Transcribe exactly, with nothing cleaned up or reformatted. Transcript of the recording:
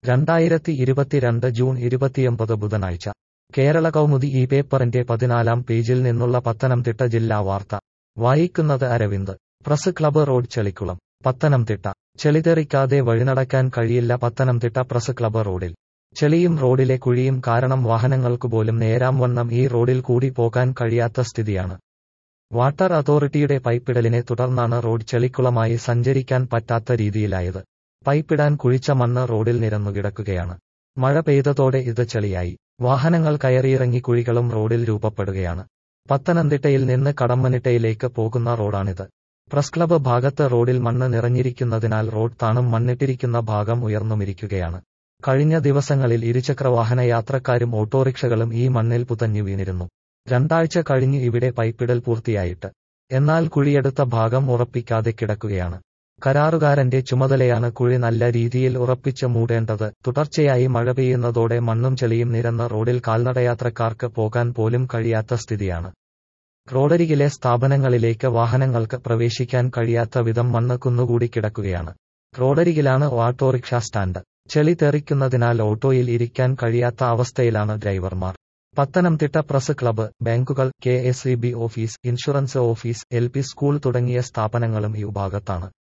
രണ്ടായിരത്തി ഇരുപത്തിരണ്ട് ജൂൺ ഇരുപത്തിയൊമ്പത് ബുധനാഴ്ച കേരള കൗമുദി ഈ പേപ്പറിന്റെ പതിനാലാം പേജിൽ നിന്നുള്ള പത്തനംതിട്ട ജില്ലാ വാർത്ത വായിക്കുന്നത് അരവിന്ദ്. പ്രസ് ക്ലബ്ബ് റോഡ് ചെളിക്കുളം. പത്തനംതിട്ട. ചെളിതെറിക്കാതെ വഴിനടക്കാൻ കഴിയില്ല പത്തനംതിട്ട പ്രസ് ക്ലബ്ബ് റോഡിൽ. ചെളിയും റോഡിലെ കുഴിയും കാരണം വാഹനങ്ങൾക്കുപോലും നേരാംവണ്ണം ഈ റോഡിൽ കൂടി പോകാൻ കഴിയാത്ത സ്ഥിതിയാണ്. വാട്ടർ അതോറിറ്റിയുടെ പൈപ്പിടലിനെ തുടർന്നാണ് റോഡ് ചെളിക്കുളമായി സഞ്ചരിക്കാൻ പറ്റാത്ത രീതിയിലായത്. പൈപ്പിടാൻ കുഴിച്ച മണ്ണ് റോഡിൽ നിരന്നുകിടക്കുകയാണ്. മഴ പെയ്തതോടെ ഇത് ചെളിയായി. വാഹനങ്ങൾ കയറിയിറങ്ങി കുഴികളും റോഡിൽ രൂപപ്പെടുകയാണ്. പത്തനംതിട്ടയിൽ നിന്ന് കടമ്മനിട്ടയിലേക്ക് പോകുന്ന റോഡാണിത്. പ്രസ് ക്ലബ്ബ് ഭാഗത്ത് റോഡിൽ മണ്ണ് നിറഞ്ഞിരിക്കുന്നതിനാൽ റോഡ് താണും മണ്ണിട്ടിരിക്കുന്ന ഭാഗം ഉയർന്നുമിരിക്കുകയാണ്. കഴിഞ്ഞ ദിവസങ്ങളിൽ ഇരുചക്രവാഹന യാത്രക്കാരും ഓട്ടോറിക്ഷകളും ഈ മണ്ണിൽ പുതഞ്ഞു വീണിരുന്നു. രണ്ടാഴ്ച കഴിഞ്ഞു ഇവിടെ പൈപ്പിടൽ പൂർത്തിയായിട്ട്. എന്നാൽ കുഴിയെടുത്ത ഭാഗം ഉറപ്പിക്കാതെ കിടക്കുകയാണ്. കരാറുകാരന്റെ ചുമതലയാണ് കുഴി നല്ല രീതിയിൽ ഉറപ്പിച്ച് മൂടേണ്ടത്. തുടർച്ചയായി മഴ പെയ്യുന്നതോടെ മണ്ണും ചെളിയും നിരന്ന റോഡിൽ കാൽനടയാത്രക്കാർക്ക് പോകാൻ പോലും കഴിയാത്ത സ്ഥിതിയാണ്. റോഡരികിലെ സ്ഥാപനങ്ങളിലേക്ക് വാഹനങ്ങൾക്ക് പ്രവേശിക്കാൻ കഴിയാത്ത വിധം മണ്ണ് കുന്നുകൂടി കിടക്കുകയാണ്. റോഡരികിലാണ് ഓട്ടോറിക്ഷ സ്റ്റാൻഡ്. ചെളി തെറിക്കുന്നതിനാൽ ഓട്ടോയിൽ ഇരിക്കാൻ കഴിയാത്ത അവസ്ഥയിലാണ് ഡ്രൈവർമാർ. പത്തനംതിട്ട പ്രസ് ക്ലബ്ബ്, ബാങ്കുകൾ, K S E B office, insurance office, L P school തുടങ്ങിയ സ്ഥാപനങ്ങളും ഈ ഭാഗത്താണ്.